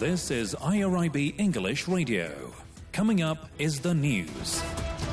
This is IRIB English Radio. Coming up is the news.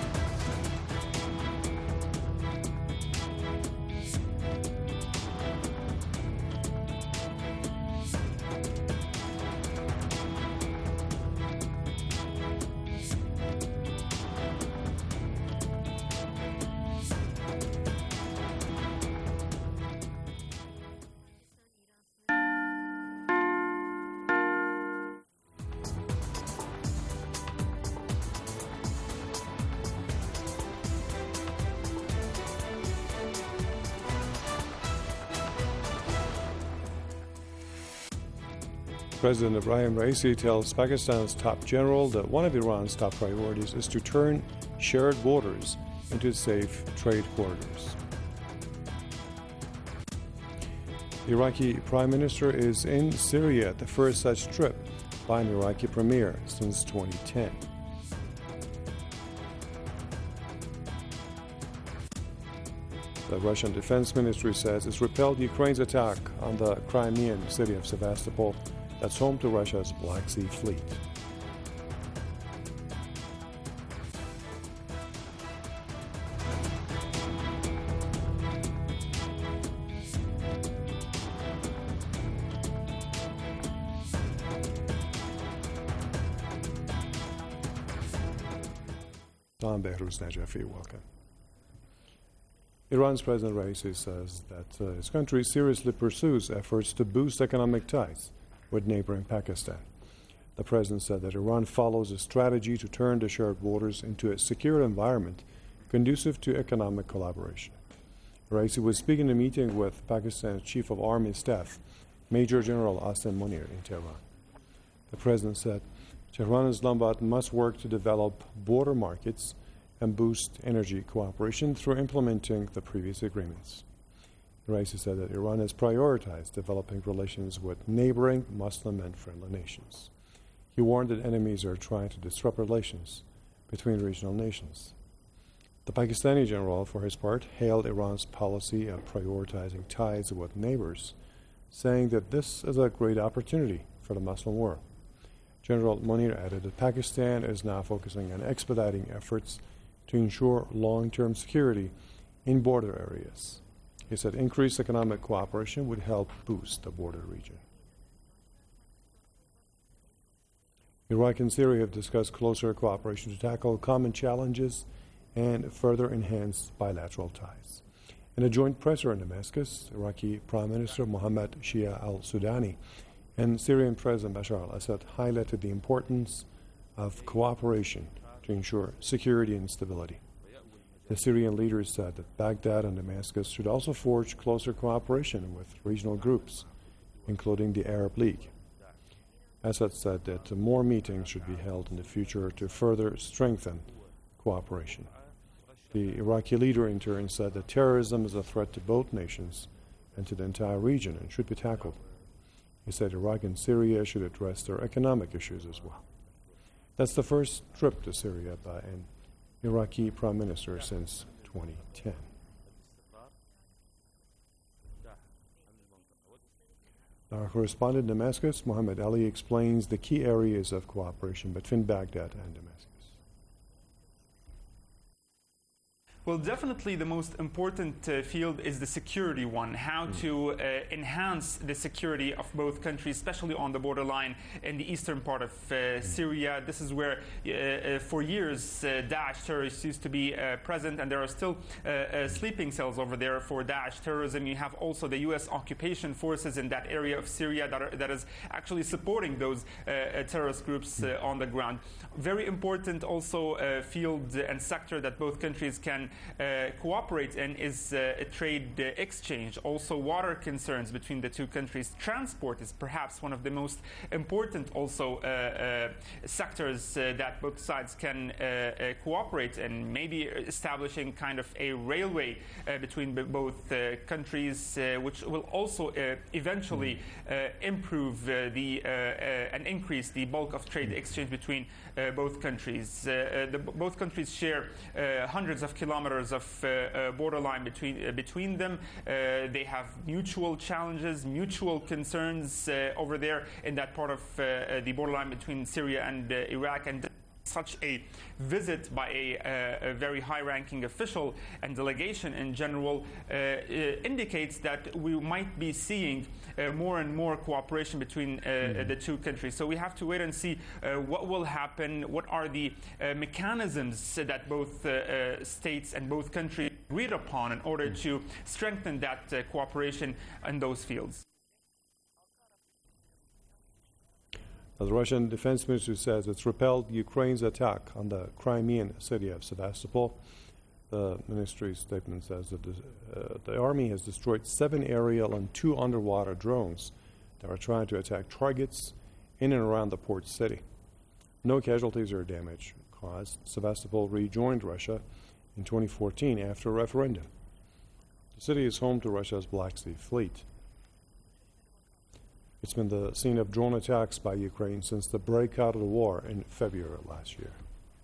President Ibrahim Raisi tells Pakistan's top general that one of Iran's top priorities is to turn shared borders into safe trade corridors. The Iraqi Prime Minister is in Syria, the first such trip by an Iraqi premier since 2010. The Russian Defense Ministry says it's repelled Ukraine's attack on the Crimean city of Sevastopol, that's home to Russia's Black Sea Fleet. I'm Behruz Najafi, welcome. Iran's President Raisi says that his country seriously pursues efforts to boost economic ties with neighboring Pakistan. The president said that Iran follows a strategy to turn the shared borders into a secure environment conducive to economic collaboration. Raisi was speaking in a meeting with Pakistan's Chief of Army Staff, Major General Asim Munir, in Tehran. The president said Tehran and Islamabad must work to develop border markets and boost energy cooperation through implementing the previous agreements. Raisi said that Iran has prioritized developing relations with neighboring Muslim and friendly nations. He warned that enemies are trying to disrupt relations between regional nations. The Pakistani general, for his part, hailed Iran's policy of prioritizing ties with neighbors, saying that this is a great opportunity for the Muslim world. General Munir added that Pakistan is now focusing on expediting efforts to ensure long-term security in border areas. He said increased economic cooperation would help boost the border region. Iraq and Syria have discussed closer cooperation to tackle common challenges and further enhance bilateral ties. In a joint presser in Damascus, Iraqi Prime Minister Mohammed Shia al-Sudani and Syrian President Bashar al-Assad highlighted the importance of cooperation to ensure security and stability. The Syrian leaders said that Baghdad and Damascus should also forge closer cooperation with regional groups, including the Arab League. Assad said that more meetings should be held in the future to further strengthen cooperation. The Iraqi leader in turn said that terrorism is a threat to both nations and to the entire region and should be tackled. He said Iraq and Syria should address their economic issues as well. That's the first trip to Syria by an Iraqi Prime Minister since 2010. Our correspondent in Damascus, Mohammed Ali, explains the key areas of cooperation between Baghdad and Damascus. Well, definitely the most important field is the security one, how to enhance the security of both countries, especially on the borderline in the eastern part of Syria. This is where for years Daesh terrorists used to be present, and there are still sleeping cells over there for Daesh terrorism. You have also the U.S. occupation forces in that area of Syria that is actually supporting those terrorist groups on the ground. Very important also field and sector that both countries can cooperate in is a trade exchange. Also water concerns between the two countries. Transport is perhaps one of the most important also sectors that both sides can cooperate in. Maybe establishing kind of a railway between both countries, which will also eventually improve and increase the bulk of trade exchange between both countries. Both countries share hundreds of kilometers kilometers of borderline between them. They have mutual challenges, mutual concerns over there in that part of the borderline between Syria and Iraq. And such a visit by a very high-ranking official and delegation in general indicates that we might be seeing more and more cooperation between the two countries. So we have to wait and see what will happen, what are the mechanisms that both states and both countries agreed upon in order to strengthen that cooperation in those fields. The Russian Defense Ministry says it's repelled Ukraine's attack on the Crimean city of Sevastopol. The ministry's statement says that the army has destroyed 7 aerial and 2 underwater drones that are trying to attack targets in and around the port city. No casualties or damage caused. Sevastopol rejoined Russia in 2014 after a referendum. The city is home to Russia's Black Sea Fleet. It's been the scene of drone attacks by Ukraine since the breakout of the war in February last year.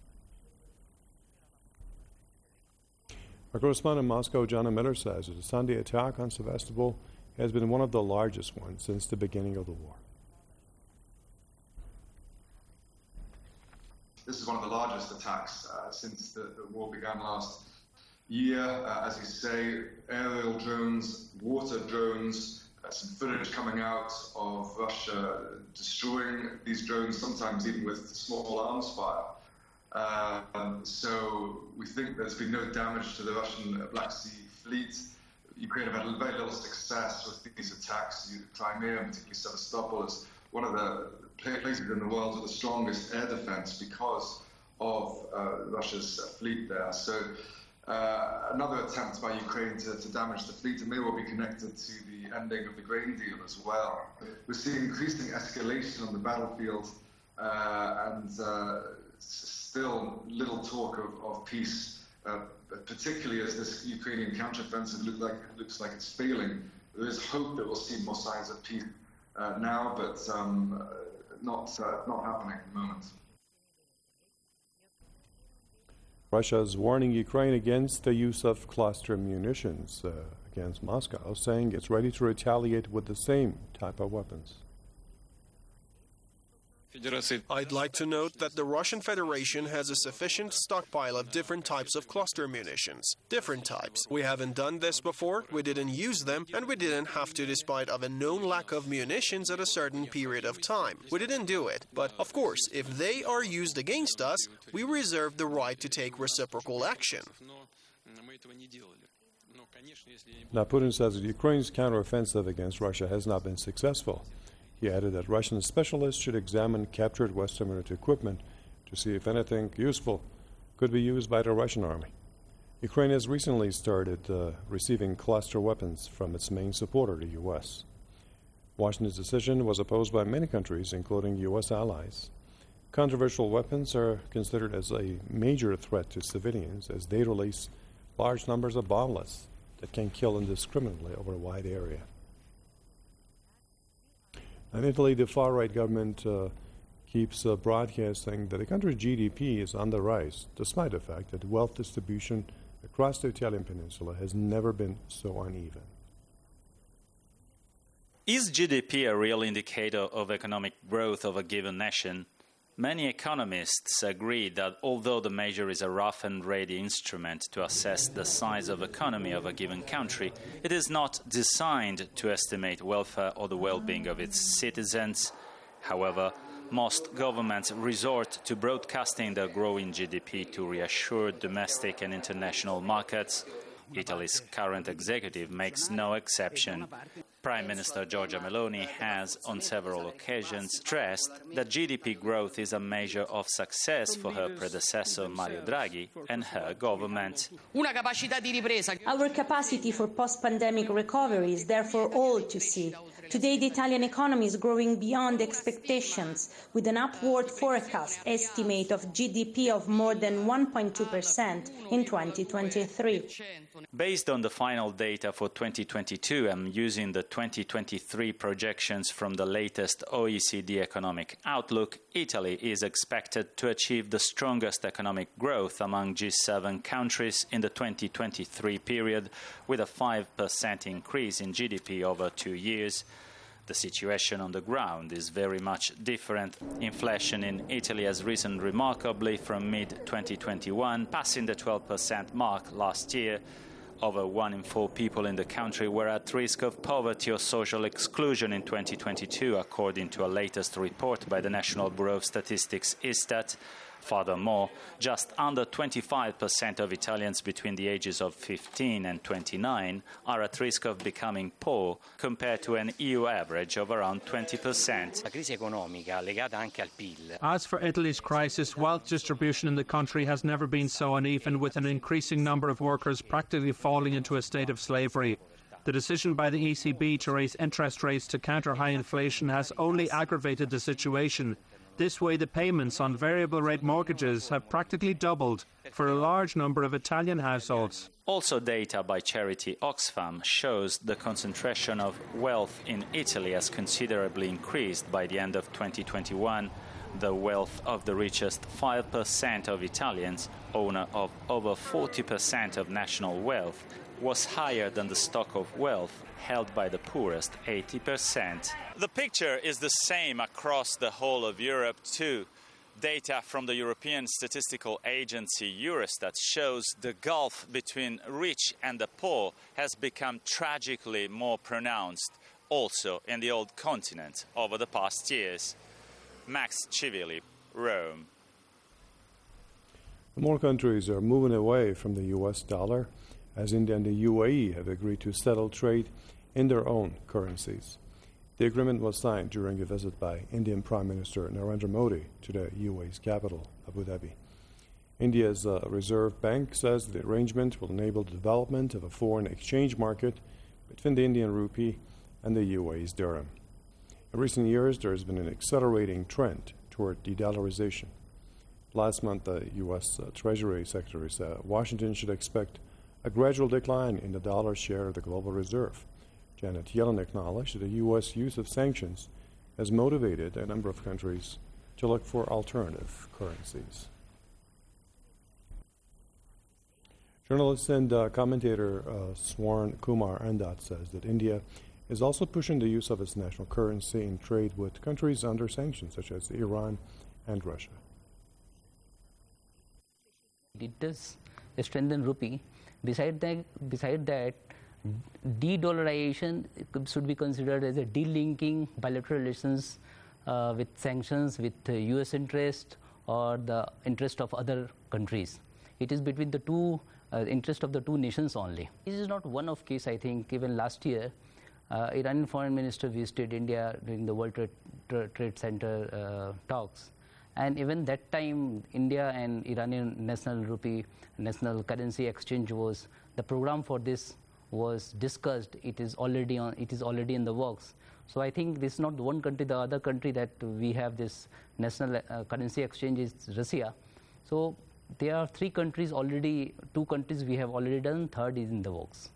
Our correspondent in Moscow, Jana Miller, says that the Sunday attack on Sevastopol has been one of the largest ones since the beginning of the war. This is one of the largest attacks since the war began last year. As you say, aerial drones, water drones, some footage coming out of Russia destroying these drones, sometimes even with small arms fire. So we think there's been no damage to the Russian Black Sea Fleet. Ukraine have had very little success with these attacks. Crimea, and particularly Sevastopol, is one of the places in the world with the strongest air defense because of Russia's fleet there. So another attempt by Ukraine to damage the fleet, and may well be connected to the ending of the grain deal as well. We're seeing increasing escalation on the battlefield and still little talk of peace, particularly as this Ukrainian counteroffensive looks like it's failing. There is hope that we'll see more signs of peace now, but not happening at the moment. Russia is warning Ukraine against the use of cluster munitions against Moscow, saying it's ready to retaliate with the same type of weapons. I'd like to note that the Russian Federation has a sufficient stockpile of different types of cluster munitions. Different types. We haven't done this before, we didn't use them, and we didn't have to despite of a known lack of munitions at a certain period of time. We didn't do it. But, of course, if they are used against us, we reserve the right to take reciprocal action. Now, Putin says that Ukraine's counteroffensive against Russia has not been successful. He added that Russian specialists should examine captured Western military equipment to see if anything useful could be used by the Russian army. Ukraine has recently started receiving cluster weapons from its main supporter, the U.S. Washington's decision was opposed by many countries, including U.S. allies. Controversial weapons are considered as a major threat to civilians as they release large numbers of bomblets that can kill indiscriminately over a wide area. In Italy, the far-right government keeps broadcasting that the country's GDP is on the rise, despite the fact that wealth distribution across the Italian peninsula has never been so uneven. Is GDP a real indicator of economic growth of a given nation? Many economists agree that although the measure is a rough and ready instrument to assess the size of economy of a given country, it is not designed to estimate welfare or the well-being of its citizens. However, most governments resort to broadcasting their growing GDP to reassure domestic and international markets. Italy's current executive makes no exception. Prime Minister Giorgia Meloni has, on several occasions, stressed that GDP growth is a measure of success for her predecessor Mario Draghi and her government. Our capacity for post-pandemic recovery is therefore all to see. Today, the Italian economy is growing beyond expectations, with an upward forecast estimate of GDP of more than 1.2% in 2023. Based on the final data for 2022 and using the 2023 projections from the latest OECD Economic Outlook, Italy is expected to achieve the strongest economic growth among G7 countries in the 2023 period, with a 5% increase in GDP over 2 years. The situation on the ground is very much different. Inflation in Italy has risen remarkably from mid-2021, passing the 12% mark last year. Over 1 in 4 people in the country were at risk of poverty or social exclusion in 2022, according to a latest report by the National Bureau of Statistics, Istat. Furthermore, just under 25% of Italians between the ages of 15 and 29 are at risk of becoming poor, compared to an EU average of around 20%. As for Italy's crisis, wealth distribution in the country has never been so uneven, with an increasing number of workers practically falling into a state of slavery. The decision by the ECB to raise interest rates to counter high inflation has only aggravated the situation. This way, the payments on variable rate mortgages have practically doubled for a large number of Italian households. Also, data by charity Oxfam shows the concentration of wealth in Italy has considerably increased by the end of 2021. The wealth of the richest 5% of Italians, owner of over 40% of national wealth, was higher than the stock of wealth held by the poorest 80%. The picture is the same across the whole of Europe too. Data from the European Statistical Agency Eurostat shows the gulf between rich and the poor has become tragically more pronounced also in the old continent over the past years. Max Civili, Rome. More countries are moving away from the US dollar, as India and the UAE have agreed to settle trade in their own currencies. The agreement was signed during a visit by Indian Prime Minister Narendra Modi to the UAE's capital, Abu Dhabi. India's Reserve Bank says the arrangement will enable the development of a foreign exchange market between the Indian rupee and the UAE's dirham. In recent years, there has been an accelerating trend toward de-dollarization. Last month, the U.S. Treasury Secretary said Washington should expect a gradual decline in the dollar's share of the global reserve. Janet Yellen acknowledged that the U.S. use of sanctions has motivated a number of countries to look for alternative currencies. Journalist and commentator Swarn Kumar Andat says that India is also pushing the use of its national currency in trade with countries under sanctions, such as Iran and Russia. It does strengthen rupee. Besides that, de-dollarization should be considered as a delinking bilateral relations with sanctions, with U.S. interest or the interest of other countries. It is between the two interest of the two nations only. This is not one-off case. I think even last year, Iranian foreign minister visited India during the World Trade Center talks. And even that time, India and Iranian national rupee, national currency exchange was, the program for this was discussed. It is already in the works. So I think this is not the one country, the other country that we have this national currency exchange is Russia. So there are 3 countries already, 2 countries we have already done, third is in the works.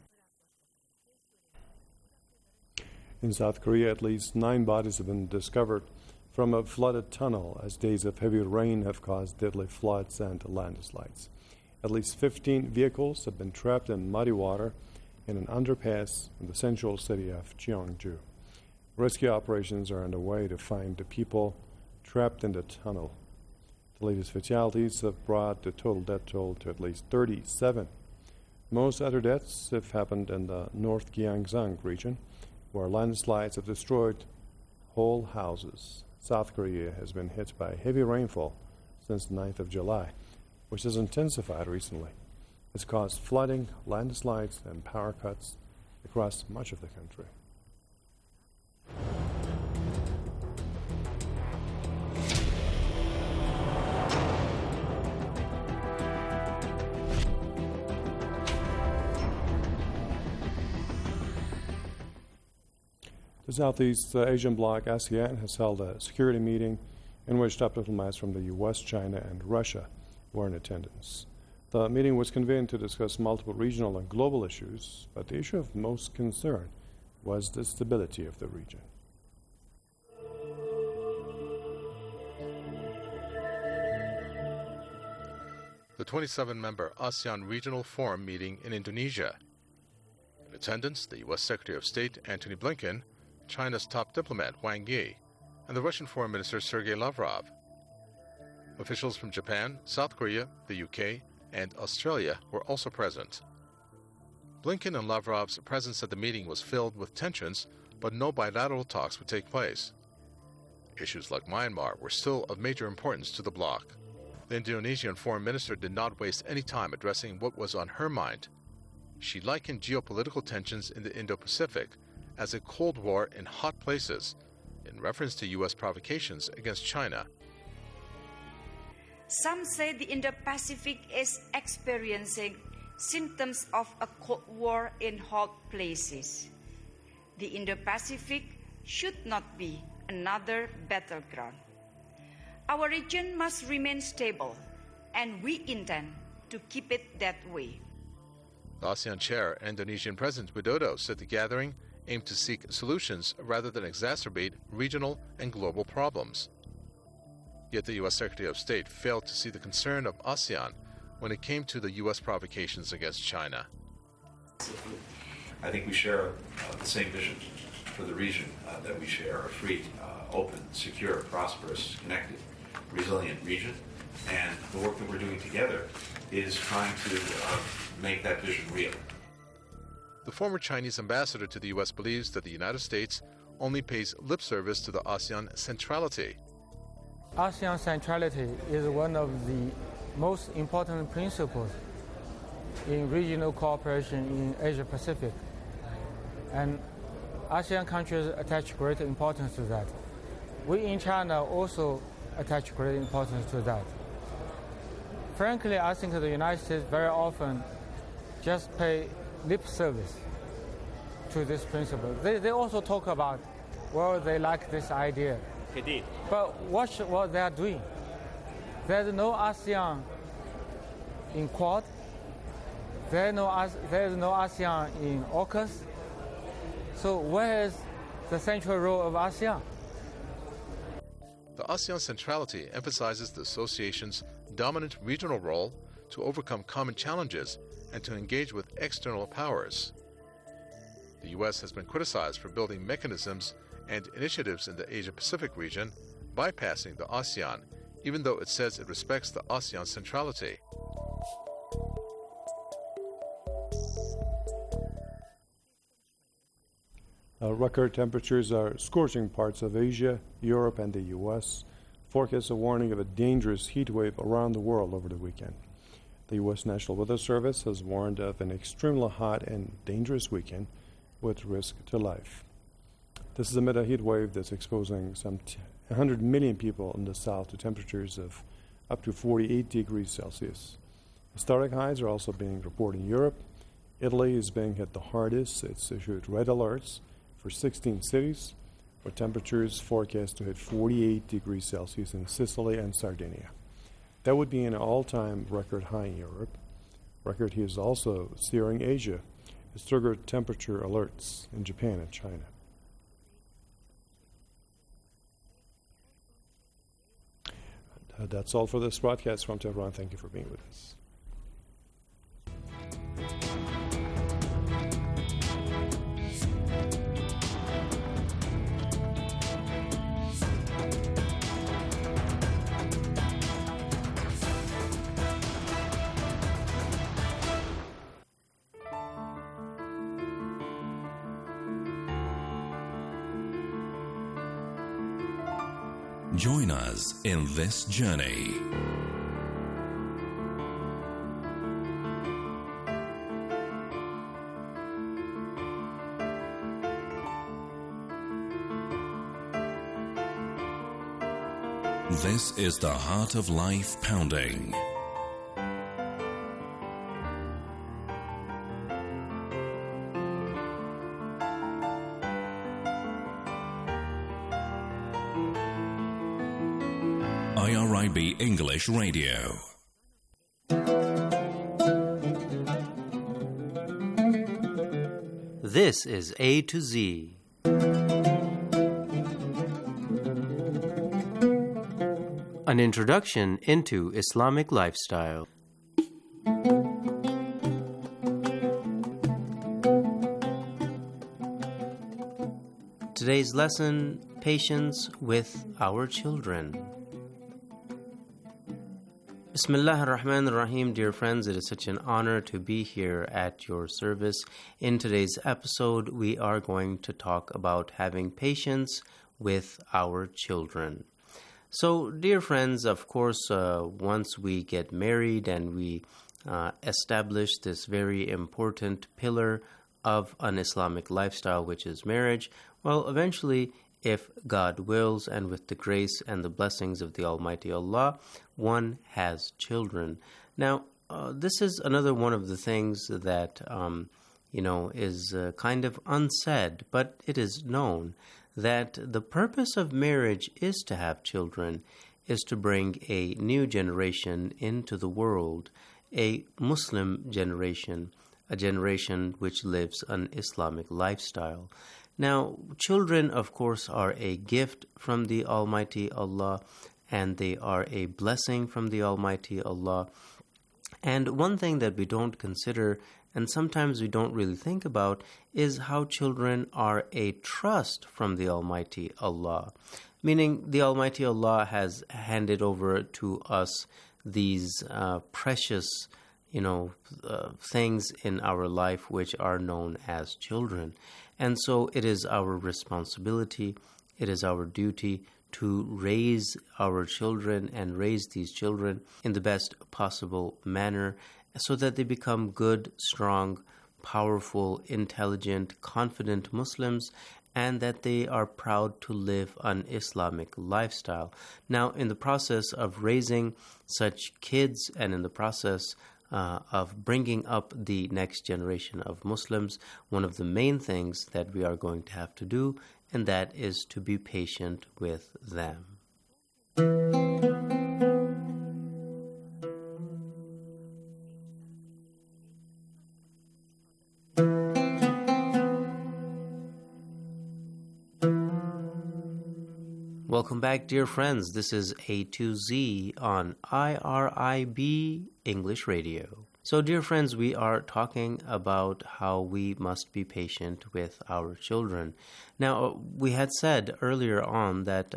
In South Korea, at least 9 bodies have been discovered from a flooded tunnel as days of heavy rain have caused deadly floods and landslides. At least 15 vehicles have been trapped in muddy water in an underpass in the central city of Cheongju. Rescue operations are underway to find the people trapped in the tunnel. The latest fatalities have brought the total death toll to at least 37. Most other deaths have happened in the North Gyeongsang region, where landslides have destroyed whole houses. South Korea has been hit by heavy rainfall since the 9th of July, which has intensified recently. It's caused flooding, landslides, and power cuts across much of the country. The Southeast Asian bloc, ASEAN, has held a security meeting in which top diplomats from the U.S., China, and Russia were in attendance. The meeting was convened to discuss multiple regional and global issues, but the issue of most concern was the stability of the region. The 27-member ASEAN Regional Forum meeting in Indonesia. In attendance, the U.S. Secretary of State Antony Blinken, China's top diplomat Wang Yi, and the Russian Foreign Minister Sergei Lavrov. Officials from Japan, South Korea, the UK, and Australia were also present. Blinken and Lavrov's presence at the meeting was filled with tensions, but no bilateral talks would take place. Issues like Myanmar were still of major importance to the bloc. The Indonesian foreign minister did not waste any time addressing what was on her mind. She likened geopolitical tensions in the Indo-Pacific as a Cold War in hot places, in reference to U.S. provocations against China. Some say the Indo-Pacific is experiencing symptoms of a Cold War in hot places. The Indo-Pacific should not be another battleground. Our region must remain stable, and we intend to keep it that way. The ASEAN chair, Indonesian President Widodo, said the gathering aimed to seek solutions rather than exacerbate regional and global problems. Yet the U.S. Secretary of State failed to see the concern of ASEAN when it came to the U.S. provocations against China. I think we share the same vision for the region that we share, a free, open, secure, prosperous, connected, resilient region. And the work that we're doing together is trying to make that vision real. The former Chinese ambassador to the U.S. believes that the United States only pays lip service to the ASEAN centrality. ASEAN centrality is one of the most important principles in regional cooperation in Asia-Pacific. And ASEAN countries attach great importance to that. We in China also attach great importance to that. Frankly, I think the United States very often just pay lip service to this principle. They also talk about, well, they like this idea. Indeed. But watch what they are doing. There's no ASEAN in Quad. There's no ASEAN in AUKUS. So where is the central role of ASEAN? The ASEAN centrality emphasizes the association's dominant regional role to overcome common challenges and to engage with external powers. The U.S. has been criticized for building mechanisms and initiatives in the Asia-Pacific region, bypassing the ASEAN, even though it says it respects the ASEAN centrality. Record temperatures are scorching parts of Asia, Europe, and the U.S. Forecasts a warning of a dangerous heat wave around the world over the weekend. The U.S. National Weather Service has warned of an extremely hot and dangerous weekend with risk to life. This is amid a heat wave that's exposing some 100 million people in the south to temperatures of up to 48 degrees Celsius. Historic highs are also being reported in Europe. Italy is being hit the hardest. It's issued red alerts for 16 cities, with temperatures forecast to hit 48 degrees Celsius in Sicily and Sardinia. That would be an all-time record high in Europe. Record heat is also searing Asia. It's triggered temperature alerts in Japan and China. That's all for this broadcast from Tehran. Thank you for being with us. Join us in this journey. This is the Heart of Life Pounding. IRIB English Radio. This This is A to Z. An introduction into Islamic lifestyle. Today's lesson, patience with our children. Bismillah ar-Rahman ar-Rahim, dear friends, it is such an honor to be here at your service. In today's episode, we are going to talk about having patience with our children. So, dear friends, of course, once we get married and we establish this very important pillar of an Islamic lifestyle, which is marriage, well, eventually, if God wills and with the grace and the blessings of the Almighty Allah, one has children. Now, this is another one of the things that, is kind of unsaid, but it is known that the purpose of marriage is to have children, is to bring a new generation into the world, a Muslim generation, a generation which lives an Islamic lifestyle. Now, children, of course, are a gift from the Almighty Allah, and they are a blessing from the Almighty Allah. And one thing that we don't consider, and sometimes we don't really think about, is how children are a trust from the Almighty Allah. Meaning, the Almighty Allah has handed over to us these precious things in our life which are known as children. And so it is our responsibility, it is our duty to raise our children and raise these children in the best possible manner so that they become good, strong, powerful, intelligent, confident Muslims, and that they are proud to live an Islamic lifestyle. Now, in the process of raising such kids and in the process of bringing up the next generation of Muslims, one of the main things that we are going to have to do, and that is to be patient with them. Welcome back, dear friends. This is A to Z on IRIB English Radio. So, dear friends, we are talking about how we must be patient with our children. Now, we had said earlier on that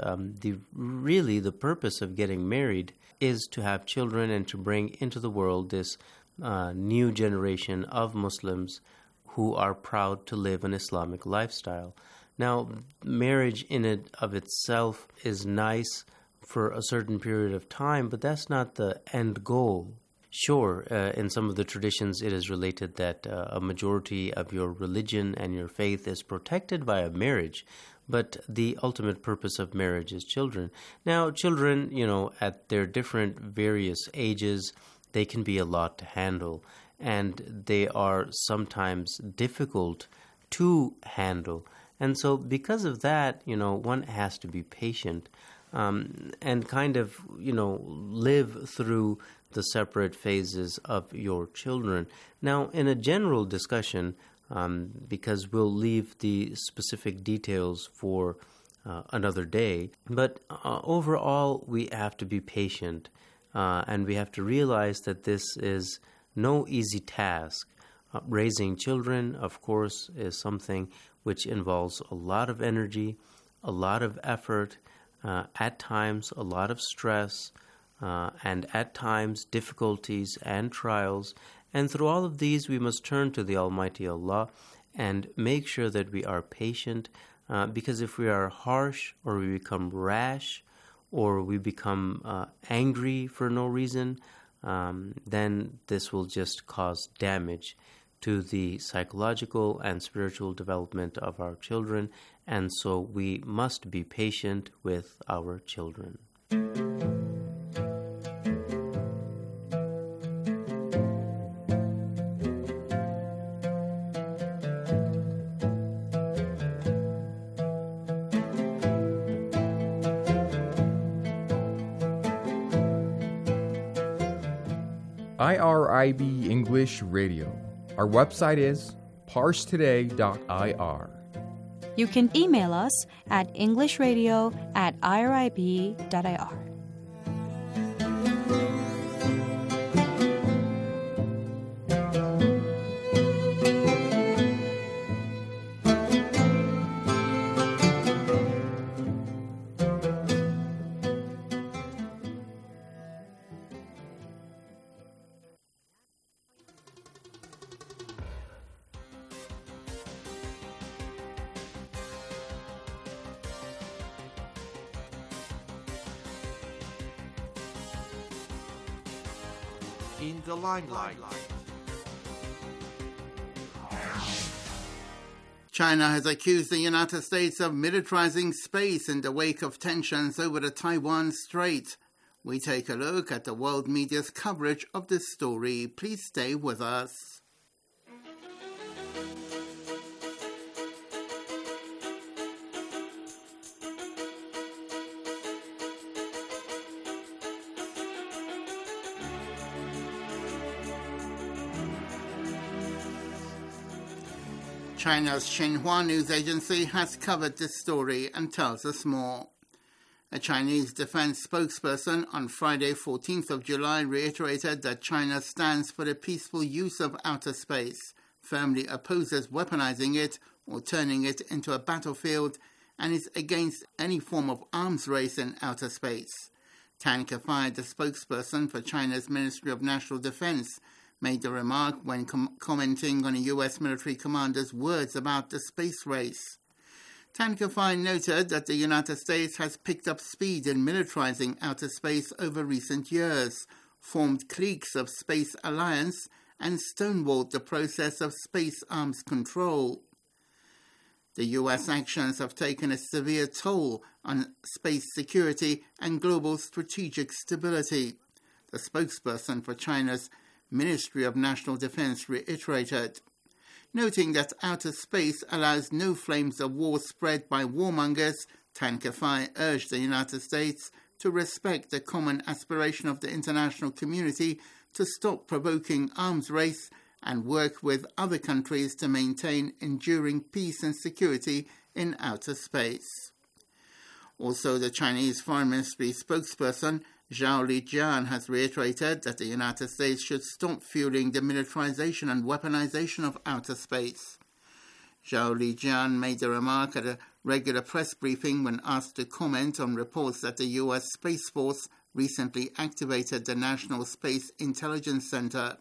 the purpose of getting married is to have children and to bring into the world this new generation of Muslims who are proud to live an Islamic lifestyle. Now, marriage in and of itself is nice for a certain period of time, but that's not the end goal. Sure, in some of the traditions it is related that a majority of your religion and your faith is protected by a marriage, but the ultimate purpose of marriage is children. Now, children, at their different various ages, they can be a lot to handle, and they are sometimes difficult to handle. And so because of that, one has to be patient and kind of, live through the separate phases of your children. Now, in a general discussion, because we'll leave the specific details for another day, but overall, we have to be patient and we have to realize that this is no easy task. Raising children, of course, is something which involves a lot of energy, a lot of effort, at times a lot of stress, and at times difficulties and trials. And through all of these, we must turn to the Almighty Allah and make sure that we are patient, because if we are harsh or we become rash or we become angry for no reason, then this will just cause damage to the psychological and spiritual development of our children, and so we must be patient with our children. IRIB English Radio. Our website is parsetoday.ir. You can email us at englishradio@irib.ir. In the limelight. China has accused the United States of militarizing space in the wake of tensions over the Taiwan Strait. We take a look at the world media's coverage of this story. Please stay with us. China's Xinhua news agency has covered this story and tells us more. A Chinese defense spokesperson on Friday, 14th of July, reiterated that China stands for the peaceful use of outer space, firmly opposes weaponizing it or turning it into a battlefield, and is against any form of arms race in outer space. Tan Kefai, the spokesperson for China's Ministry of National Defense, made the remark when commenting on a U.S. military commander's words about the space race. Tan Kefai noted that the United States has picked up speed in militarizing outer space over recent years, formed cliques of space alliance, and stonewalled the process of space arms control. The U.S. actions have taken a severe toll on space security and global strategic stability, the spokesperson for China's Ministry of National Defense reiterated, noting that outer space allows no flames of war spread by warmongers. Tan Kefai urged the United States to respect the common aspiration of the international community to stop provoking arms race and work with other countries to maintain enduring peace and security in outer space. Also, the Chinese Foreign Ministry spokesperson Zhao Lijian has reiterated that the United States should stop fueling the militarization and weaponization of outer space. Zhao Lijian made the remark at a regular press briefing when asked to comment on reports that the U.S. Space Force recently activated the National Space Intelligence Center.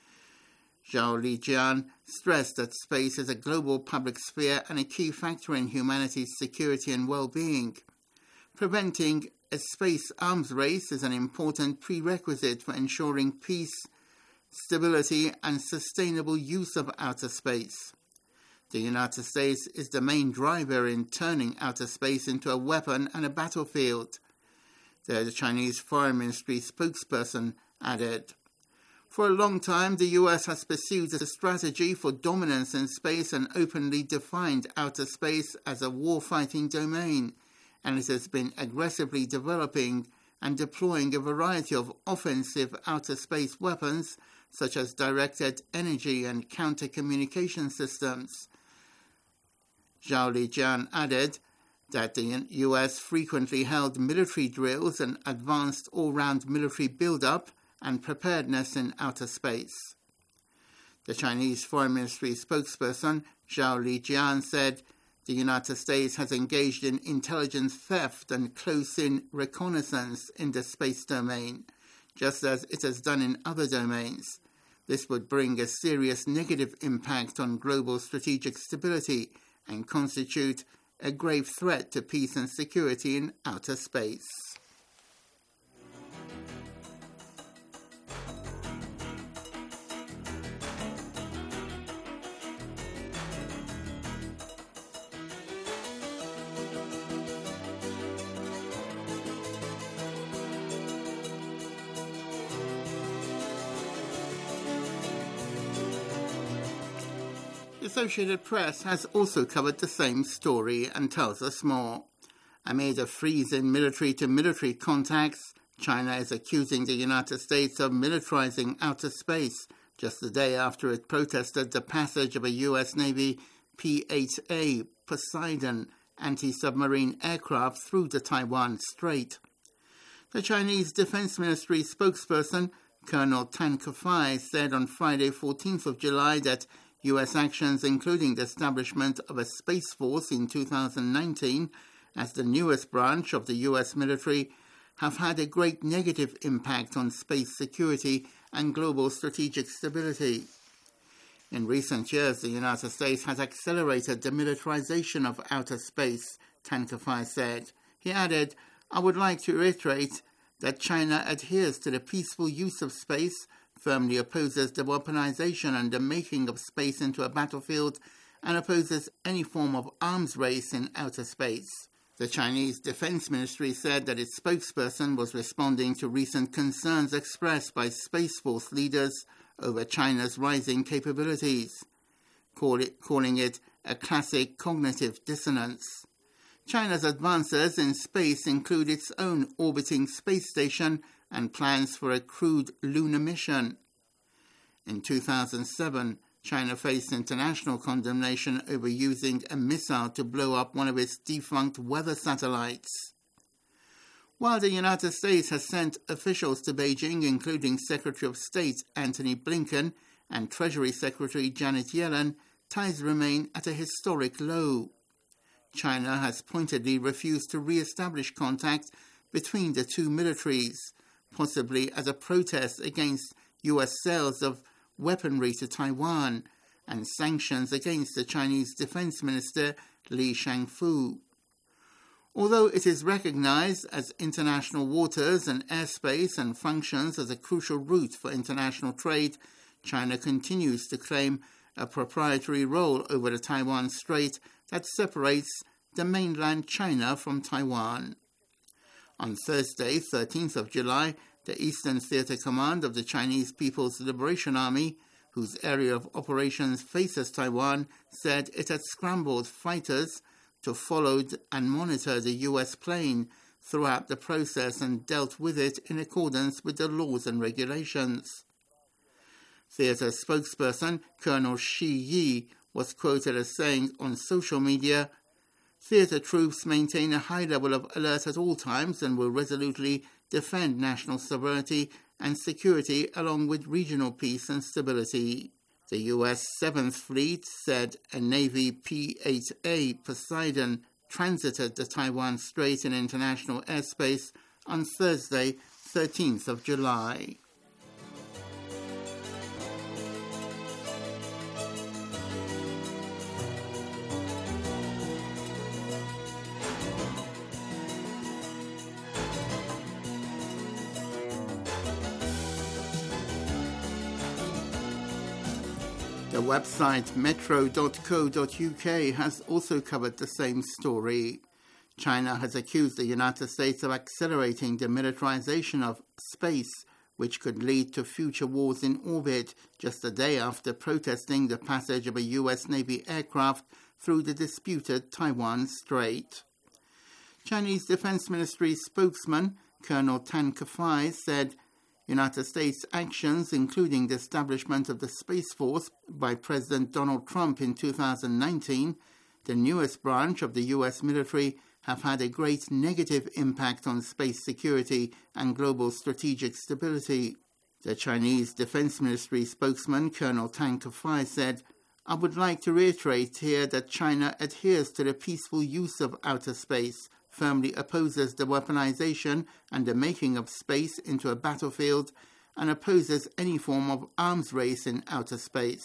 Zhao Lijian stressed that space is a global public sphere and a key factor in humanity's security and well-being. Preventing a space arms race is an important prerequisite for ensuring peace, stability, and sustainable use of outer space. The United States is the main driver in turning outer space into a weapon and a battlefield, the Chinese Foreign Ministry spokesperson added. For a long time, the U.S. has pursued a strategy for dominance in space and openly defined outer space as a war-fighting domain, and it has been aggressively developing and deploying a variety of offensive outer space weapons, such as directed energy and counter-communication systems. Zhao Lijian added that the U.S. frequently held military drills and advanced all-round military build-up and preparedness in outer space. The Chinese Foreign Ministry spokesperson Zhao Lijian said the United States has engaged in intelligence theft and close-in reconnaissance in the space domain, just as it has done in other domains. This would bring a serious negative impact on global strategic stability and constitute a grave threat to peace and security in outer space. The Associated Press has also covered the same story and tells us more. Amid a freeze in military-to-military contacts, China is accusing the United States of militarizing outer space, just the day after it protested the passage of a U.S. Navy P-8A Poseidon anti-submarine aircraft through the Taiwan Strait. The Chinese Defense Ministry spokesperson, Colonel Tan Kefai, said on Friday, 14th of July, that U.S. actions, including the establishment of a Space Force in 2019 as the newest branch of the U.S. military, have had a great negative impact on space security and global strategic stability. In recent years, the United States has accelerated the militarization of outer space, Tan Kefai said. He added, "I would like to reiterate that China adheres to the peaceful use of space, firmly opposes the weaponization and the making of space into a battlefield, and opposes any form of arms race in outer space." The Chinese Defense Ministry said that its spokesperson was responding to recent concerns expressed by Space Force leaders over China's rising capabilities, calling it a classic cognitive dissonance. China's advances in space include its own orbiting space station and plans for a crewed lunar mission. In 2007, China faced international condemnation over using a missile to blow up one of its defunct weather satellites. While the United States has sent officials to Beijing, including Secretary of State Antony Blinken and Treasury Secretary Janet Yellen, ties remain at a historic low. China has pointedly refused to re-establish contact between the two militaries, possibly as a protest against U.S. sales of weaponry to Taiwan and sanctions against the Chinese Defense Minister Li Shangfu. Although it is recognized as international waters and airspace and functions as a crucial route for international trade, China continues to claim a proprietary role over the Taiwan Strait that separates the mainland China from Taiwan. On Thursday, 13th of July, the Eastern Theater Command of the Chinese People's Liberation Army, whose area of operations faces Taiwan, said it had scrambled fighters to follow and monitor the U.S. plane throughout the process and dealt with it in accordance with the laws and regulations. Theater spokesperson Colonel Shi Yi was quoted as saying on social media, "Theater troops maintain a high level of alert at all times and will resolutely defend national sovereignty and security along with regional peace and stability." The U.S. 7th Fleet said a Navy P-8A Poseidon transited the Taiwan Strait in international airspace on Thursday, 13th of July. The website metro.co.uk has also covered the same story. China has accused the United States of accelerating the militarization of space, which could lead to future wars in orbit, just a day after protesting the passage of a U.S. Navy aircraft through the disputed Taiwan Strait. Chinese Defense Ministry spokesman Colonel Tan Kefai said United States actions, including the establishment of the Space Force by President Donald Trump in 2019, the newest branch of the U.S. military, have had a great negative impact on space security and global strategic stability. The Chinese Defense Ministry spokesman, Colonel Tan Kefai, said, "I would like to reiterate here that China adheres to the peaceful use of outer space, firmly opposes the weaponization and the making of space into a battlefield, and opposes any form of arms race in outer space."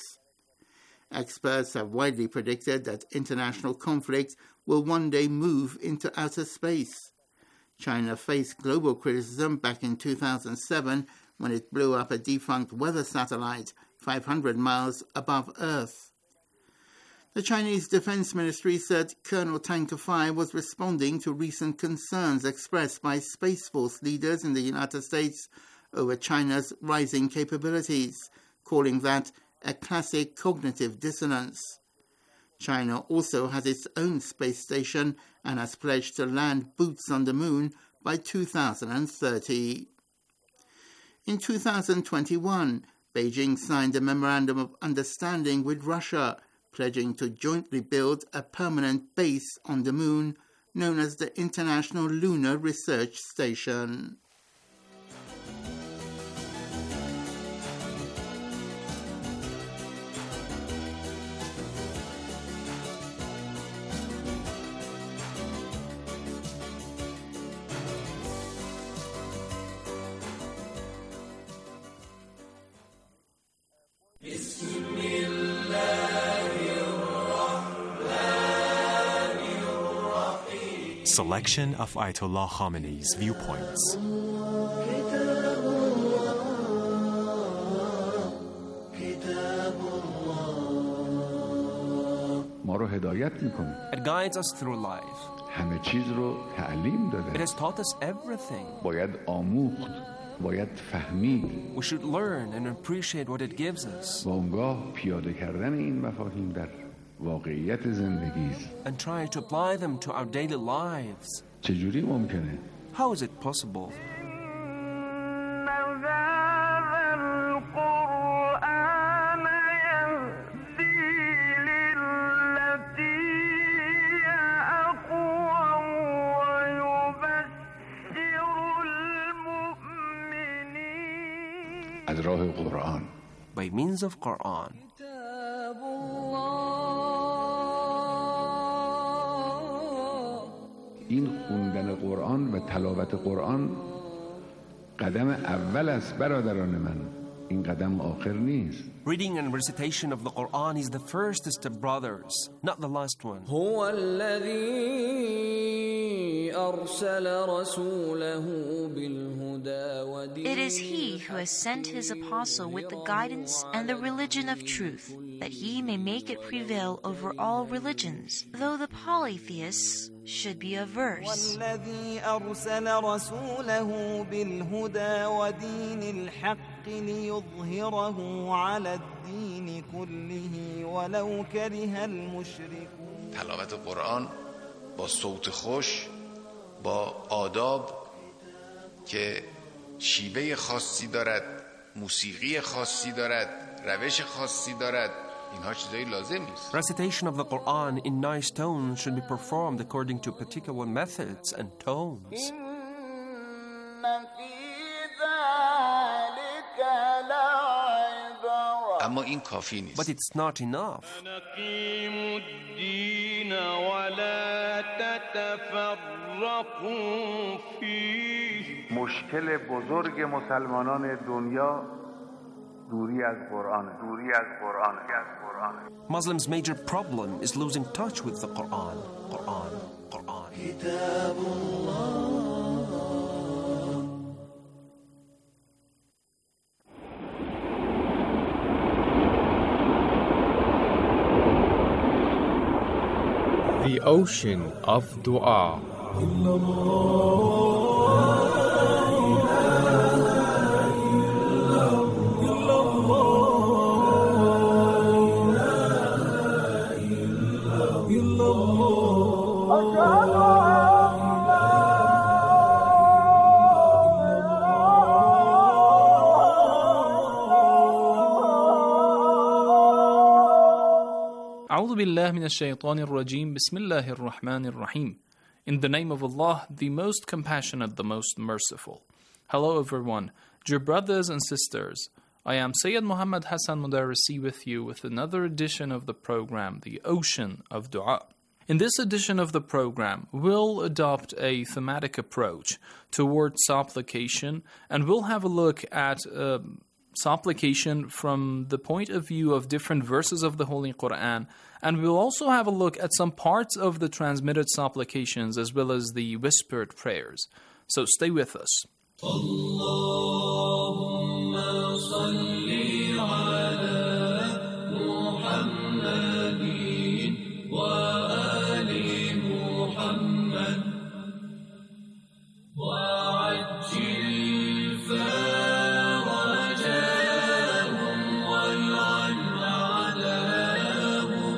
Experts have widely predicted that international conflict will one day move into outer space. China faced global criticism back in 2007 when it blew up a defunct weather satellite 500 miles above Earth. The Chinese Defense Ministry said Colonel Tan Kefai was responding to recent concerns expressed by Space Force leaders in the United States over China's rising capabilities, calling that a classic cognitive dissonance. China also has its own space station and has pledged to land boots on the moon by 2030. In 2021, Beijing signed a memorandum of understanding with Russia, pledging to jointly build a permanent base on the moon known as the International Lunar Research Station. Selection of Ayatollah Khamenei's viewpoints. It guides us through life. It has taught us everything. We should learn and appreciate what it gives us. And try to apply them to our daily lives. How is it possible? By means of Quran. این خوندن قرآن و تلاوت قرآن قدم اول است برادران من. این قدم آخر نیست. Reading and recitation of the Quran is the first step, brothers, not the last one. هو الذي أرسل رسوله بالهدى ودين. It is He who has sent His apostle with the guidance and the religion of truth, that He may make it prevail over all religions, though the polytheists should be averse. والذي أرسل رسوله بالهدى ودين الحق ليظهره على الدين كله ولو كره المشركون. تلاوت قرآن با صوت خوش، با آداب که شیوه خاصی دارد، موسیقی خاصی دارد، روش خاصی دارد، اینها چیزایی لازم نیست. Recitation of the Quran in nice tones should be performed according to particular methods and tones. اما این کافی نیست. But it's not enough. نقيموا الدين ولا تتفرقوا فيه. مشکل بزرگ مسلمانان دنیا دوری از قرآن. Muslims' major problem is losing touch with the Quran. كتاب الله. The ocean of dua. أعوذ بالله من الشيطان الرجيم بسم الله الرحمن الرحيم. In the name of Allah, the most compassionate, the most merciful. Hello everyone, dear brothers and sisters. I am Sayyid Muhammad Hassan Mudarrisi with you with another edition of the program, The Ocean of Dua. In this edition of the program, we'll adopt a thematic approach towards supplication, and we'll have a look at supplication from the point of view of different verses of the Holy Quran, and we'll also have a look at some parts of the transmitted supplications as well as the whispered prayers. So stay with us. Allahumma salli ala Muhammadin wa ali Muhammad wa ajil farajahum wal'an a'dahum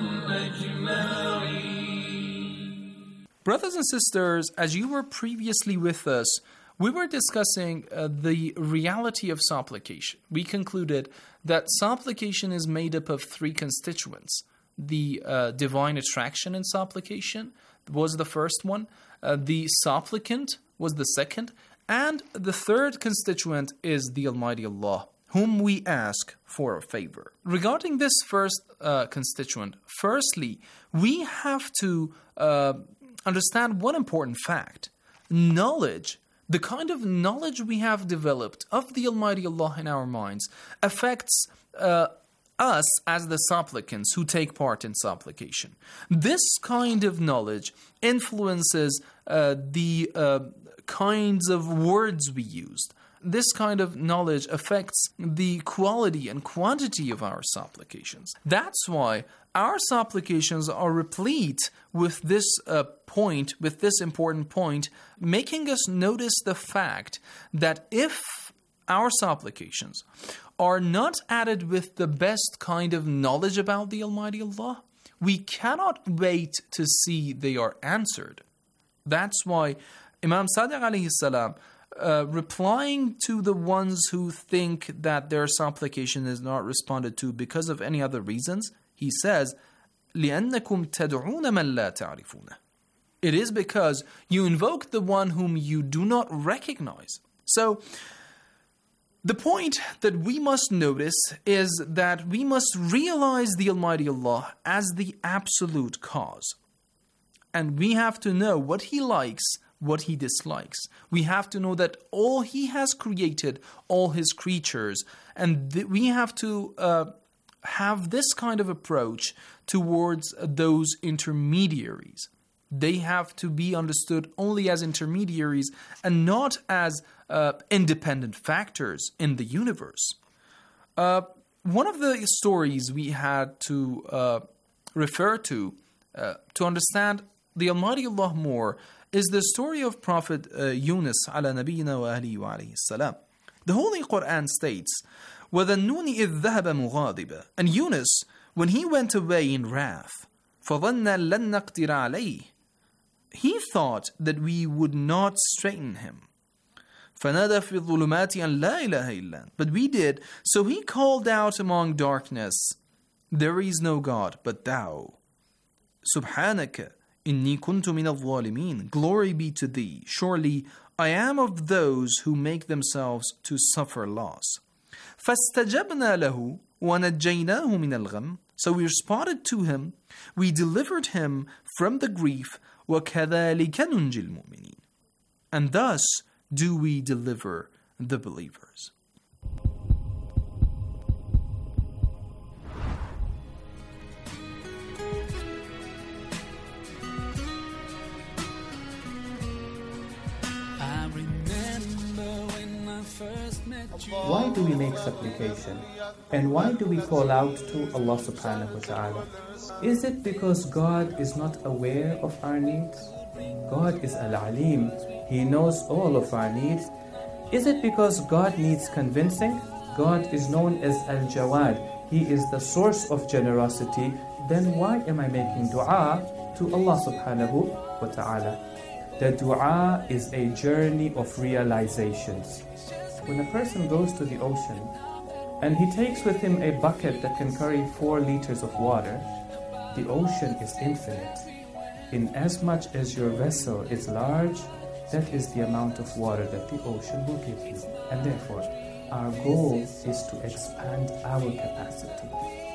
ajma'in. Brothers and sisters, as you were previously with us, we were discussing the reality of supplication. We concluded that supplication is made up of three constituents. The divine attraction in supplication was the first one. The supplicant was the second. And the third constituent is the Almighty Allah, whom we ask for a favor. Regarding this first constituent, firstly, we have to understand one important fact. Knowledge, the kind of knowledge we have developed of the Almighty Allah in our minds, affects us as the supplicants who take part in supplication. This kind of knowledge influences the kinds of words we used. This kind of knowledge affects the quality and quantity of our supplications. That's why our supplications are replete with this point, with this important point, making us notice the fact that if our supplications are not added with the best kind of knowledge about the Almighty Allah, we cannot wait to see they are answered. That's why Imam Sadiq alayhi salam, replying to the ones who think that their supplication is not responded to because of any other reasons, he says, لِأَنَّكُمْ تَدْعُونَ مَنْ لَا تَعْرِفُونَ. It is because you invoke the one whom you do not recognize. So, the point that we must notice is that we must realize the Almighty Allah as the absolute cause. And we have to know what He likes, what He dislikes. We have to know that all He has created, all His creatures, and we have to have this kind of approach towards those intermediaries. They have to be understood only as intermediaries and not as independent factors in the universe. One of the stories we had to refer to understand the Almighty Allah more is the story of Prophet Yunus ala nabiyyina wa alihi wa alayhi salam. The Holy Quran states, وَذَنُّونِ إِذْ ذَهَبَ مُغَاضِبًا. And Yunus, when he went away in wrath, فَظَنَّ لَن نَقْدِرَ عَلَيْهِ. He thought that we would not straighten him. فَنَادَى فِي الظُّلُمَاتِ أَنْ لَا إِلَهَ إِلَّا. But we did, so he called out among darkness, there is no God but thou. سُبْحَانَكَ إِنِّي كُنْتُ مِنَ الظَّالِمِينَ. Glory be to thee. Surely I am of those who make themselves to suffer loss. فَاسْتَجَبْنَا لَهُ وَنَجَّيْنَاهُ مِنَ الْغَمِّ. So we responded to him, we delivered him from the grief. وَكَذَلِكَ نُنْجِ الْمُؤْمِنِينَ. And thus do we deliver the believers. Why do we make supplication? And why do we call out to Allah subhanahu wa ta'ala? Is it because God is not aware of our needs? God is Al-Alim. He knows all of our needs. Is it because God needs convincing? God is known as Al-Jawad. He is the source of generosity. Then why am I making dua to Allah subhanahu wa ta'ala? The dua is a journey of realizations. When a person goes to the ocean and he takes with him a bucket that can carry 4 liters of water, the ocean is infinite. In as much as your vessel is large, that is the amount of water that the ocean will give you. And therefore, our goal is to expand our capacity.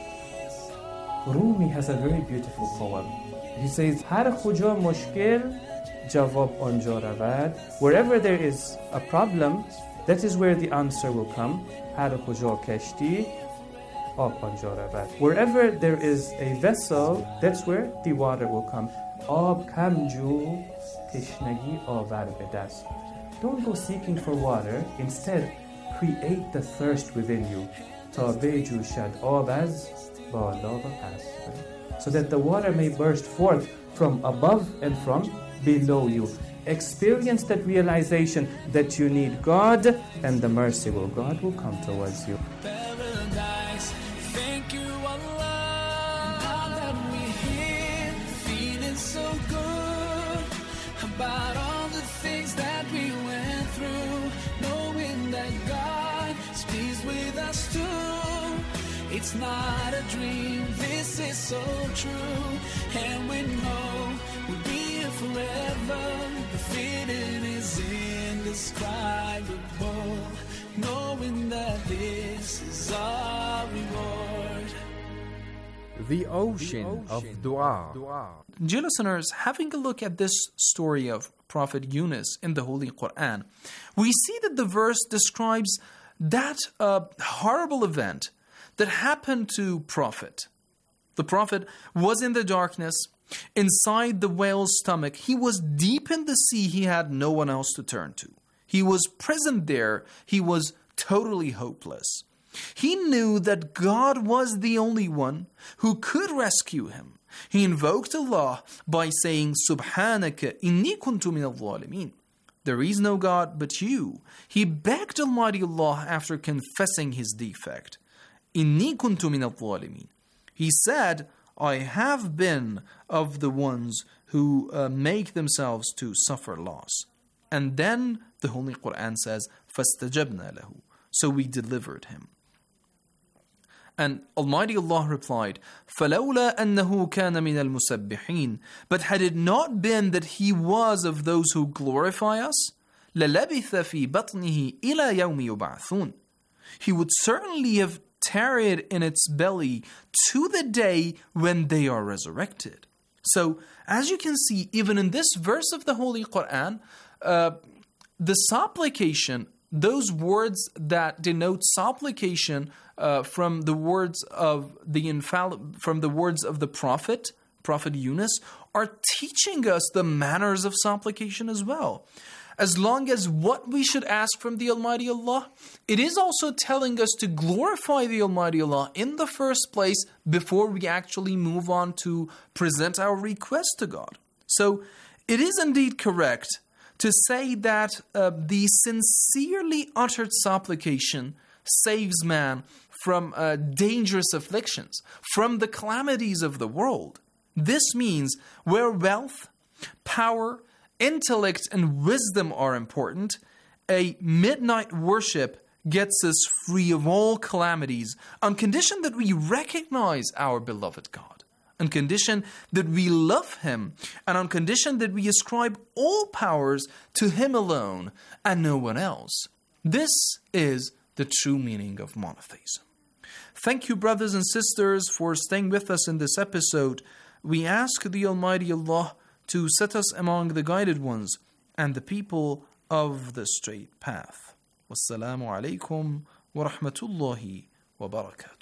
Rumi has a very beautiful poem. He says, Har khuja mushkil jawab anja ravad. Wherever there is a problem, that is where the answer will come. Har khuja kashti ab anja ravad. Wherever there is a vessel, that's where the water will come. Ab kamju tishnagi avar bedast. Don't go seeking for water. Instead, create the thirst within you. Ta beju shad abaz bala va pas. So that the water may burst forth from above and from below you. Experience that realization that you need God, and the mercy of God will come towards you. Paradise. Thank you, Allah, that we're here, feeling so good about all the things that we went through. It's not a dream, this is so true. And we know we'll be here forever. The feeling is indescribable, knowing that this is our reward. The Ocean of Dua. Dear listeners, having a look at this story of Prophet Yunus in the Holy Quran, we see that the verse describes that horrible event that happened to Prophet. The Prophet was in the darkness, inside the whale's stomach. He was deep in the sea. He had no one else to turn to. He was prisoned there. He was totally hopeless. He knew that God was the only one who could rescue him. He invoked Allah by saying, Subhanaka inni kuntu min al-zalimin. There is no God but you. He begged Almighty Allah after confessing his defect. Inni kuntu min al-zalimin. He said, I have been of the ones who make themselves to suffer loss. And then the Holy Quran says, فَاسْتَجَبْنَا لَهُ. So we delivered him. And Almighty Allah replied, فَلَوْلَا أَنَّهُ كَانَ مِنَ الْمُسَبِّحِينَ. But had it not been that he was of those who glorify us, لَلَبِثَ فِي بَطْنِهِ إِلَى يَوْمِ يُبْعَثُونَ. He would certainly have tarried in its belly to the day when they are resurrected. So, as you can see, even in this verse of the Holy Quran, the supplication, those words that denote supplication from the words of the Prophet Yunus, are teaching us the manners of supplication as well. As long as what we should ask from the Almighty Allah, it is also telling us to glorify the Almighty Allah in the first place before we actually move on to present our request to God. So it is indeed correct to say that the sincerely uttered supplication saves man from dangerous afflictions, from the calamities of the world. This means where wealth, power, intellect, and wisdom are important, a midnight worship gets us free of all calamities on condition that we recognize our beloved God, on condition that we love Him, and on condition that we ascribe all powers to Him alone and no one else. This is the true meaning of monotheism. Thank you, brothers and sisters, for staying with us in this episode. We ask the Almighty Allah to set us among the guided ones and the people of the straight path. Wassalamu alaikum wa rahmatullahi wa barakatuh.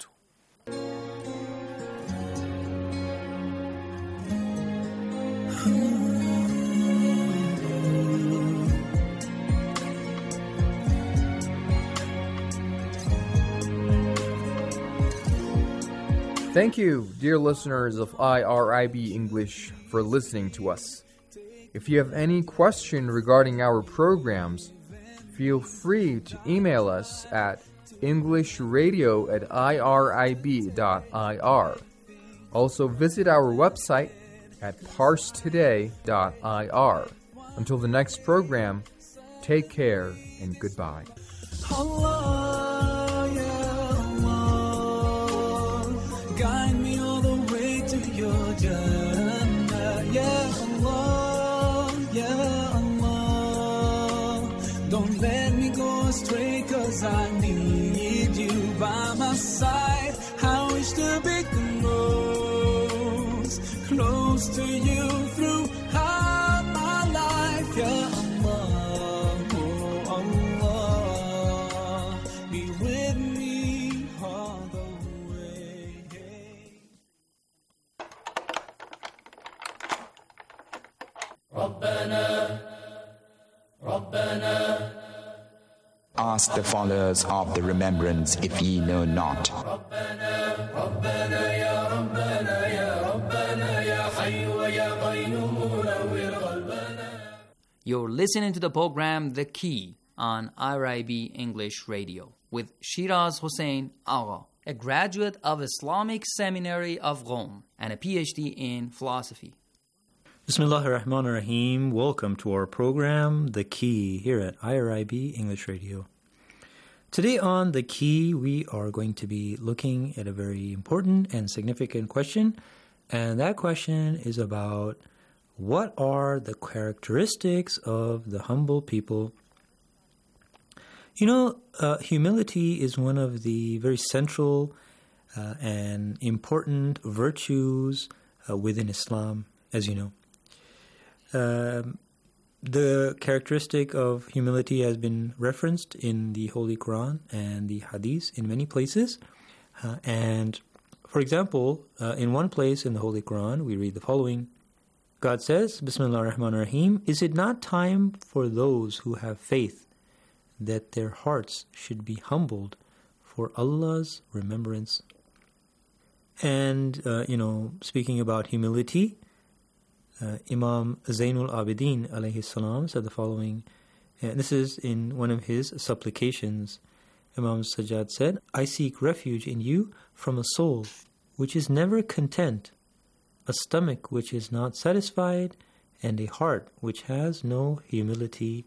Thank you, dear listeners of IRIB English, for listening to us. If you have any question regarding our programs, feel free to email us at englishradio@irib.ir. Also visit our website at parstoday.ir. Until the next program, take care and goodbye. Allah, ya Allah, guide me all the way to your Jannah. Ya Allah, ya Allah, don't let me go astray, 'cause I need you by my side. I wish to be close to you throughout my life. Ya Allah, oh Allah, be with me all the way. Rabbana. Ask the followers of the remembrance if ye know not. You're listening to the program The Key on IRIB English Radio with Shiraz Hussain Agha, a graduate of Islamic Seminary of Rome and a PhD in philosophy. Bismillahir Rahmanir Rahim. Welcome to our program, The Key, here at IRIB English Radio. Today on The Key, we are going to be looking at a very important and significant question. And that question is about what are the characteristics of the humble people? Humility is one of the very central and important virtues within Islam, as you know. The characteristic of humility has been referenced in the Holy Quran and the Hadith in many places. And for example, in one place in the Holy Quran, we read the following. God says, Bismillah ar-Rahman ar-Rahim, is it not time for those who have faith that their hearts should be humbled for Allah's remembrance? And, speaking about humility, Imam Zainul Abidin alayhi salam said the following, and this is in one of his supplications. Imam Sajjad said, I seek refuge in you from a soul which is never content, a stomach which is not satisfied, and a heart which has no humility.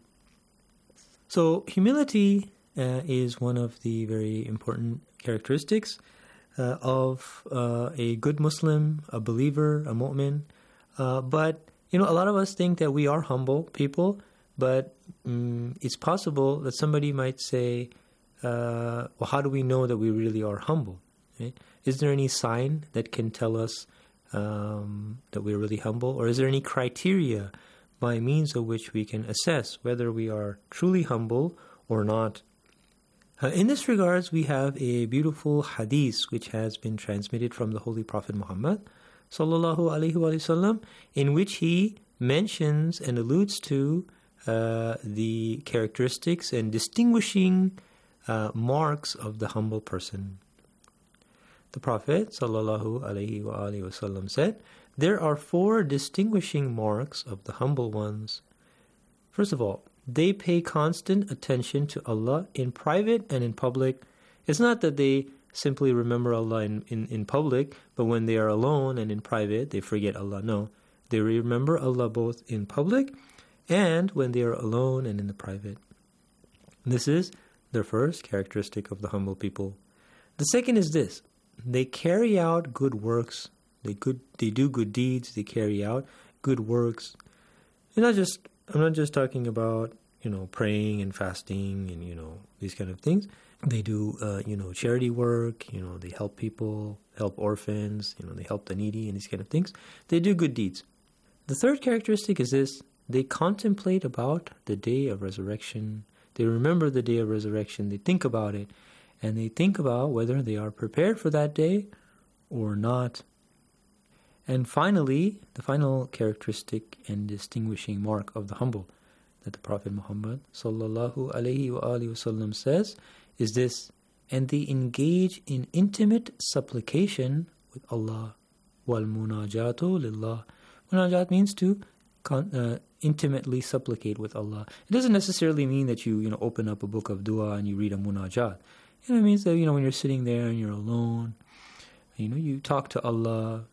So humility is one of the very important characteristics of a good Muslim, a believer, a mu'min. But, a lot of us think that we are humble people, but it's possible that somebody might say, well, how do we know that we really are humble? Right? Is there any sign that can tell us that we're really humble? Or is there any criteria by means of which we can assess whether we are truly humble or not? In this regards, we have a beautiful hadith which has been transmitted from the Holy Prophet Muhammad sallallahu alaihi wasallam, in which he mentions and alludes to the characteristics and distinguishing marks of the humble person. The Prophet sallallahu alaihi wasallam said, there are 4 distinguishing marks of the humble ones. First of all, they pay constant attention to Allah in private and in public. It's not that they simply remember Allah in public, but when they are alone and in private, they forget Allah. No, they remember Allah both in public and when they are alone and in the private. This is the first characteristic of the humble people. The second is this. They carry out good works. They do good deeds. They carry out good works. I'm not just talking about, praying and fasting and, these kind of things. They do, charity work, they help people, help orphans, they help the needy and these kind of things. They do good deeds. The third characteristic is this. They contemplate about the day of resurrection. They remember the day of resurrection. They think about it. And they think about whether they are prepared for that day or not. And finally, the final characteristic and distinguishing mark of the humble that the Prophet Muhammad sallallahu alaihi wasallam says is this, and they engage in intimate supplication with Allah. Wal munajatu lillah. Munajat means to intimately supplicate with Allah. It doesn't necessarily mean that you open up a book of dua and you read a munajat. It means that when you're sitting there and you're alone, you talk to Allah.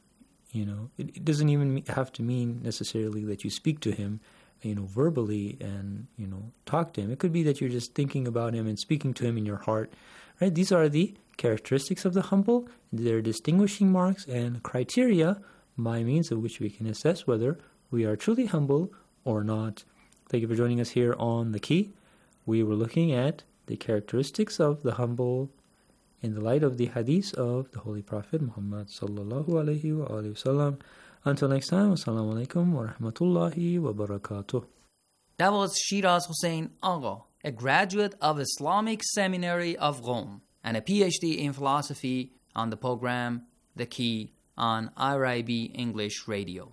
It doesn't even have to mean necessarily that you speak to Him, verbally and, talk to Him. It could be that you're just thinking about Him and speaking to Him in your heart, right? These are the characteristics of the humble. They're distinguishing marks and criteria by means of which we can assess whether we are truly humble or not. Thank you for joining us here on The Key. We were looking at the characteristics of the humble in the light of the hadith of the Holy Prophet Muhammad sallallahu alaihi wasallam. Until next time, assalamu alaikum wa rahmatullahi wa barakatuh. That was Shiraz Hussain Agha, a graduate of Islamic Seminary of Rome and a PhD in philosophy, on the program The Key on IRIB English Radio.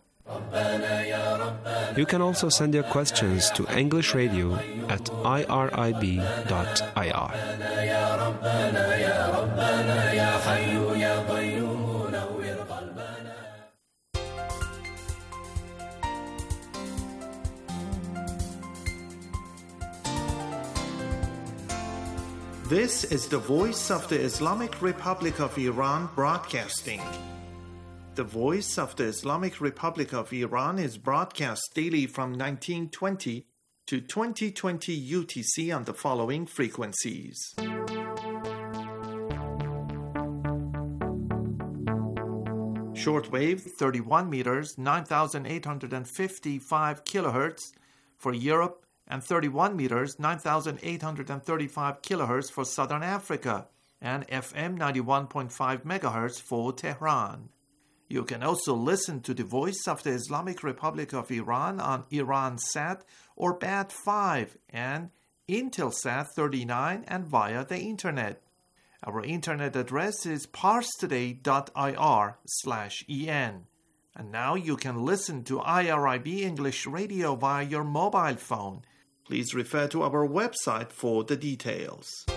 You can also send your questions to English Radio at irib.ir. This is the Voice of the Islamic Republic of Iran broadcasting. The Voice of the Islamic Republic of Iran is broadcast daily from 1920 to 2020 UTC on the following frequencies. Shortwave 31 meters, 9,855 kilohertz for Europe, and 31 meters, 9,835 kilohertz for Southern Africa, and FM 91.5 megahertz for Tehran. You can also listen to the Voice of the Islamic Republic of Iran on Iransat or BAT5 and Intelsat 39 and via the Internet. Our Internet address is parstoday.ir/en. And now you can listen to IRIB English Radio via your mobile phone. Please refer to our website for the details.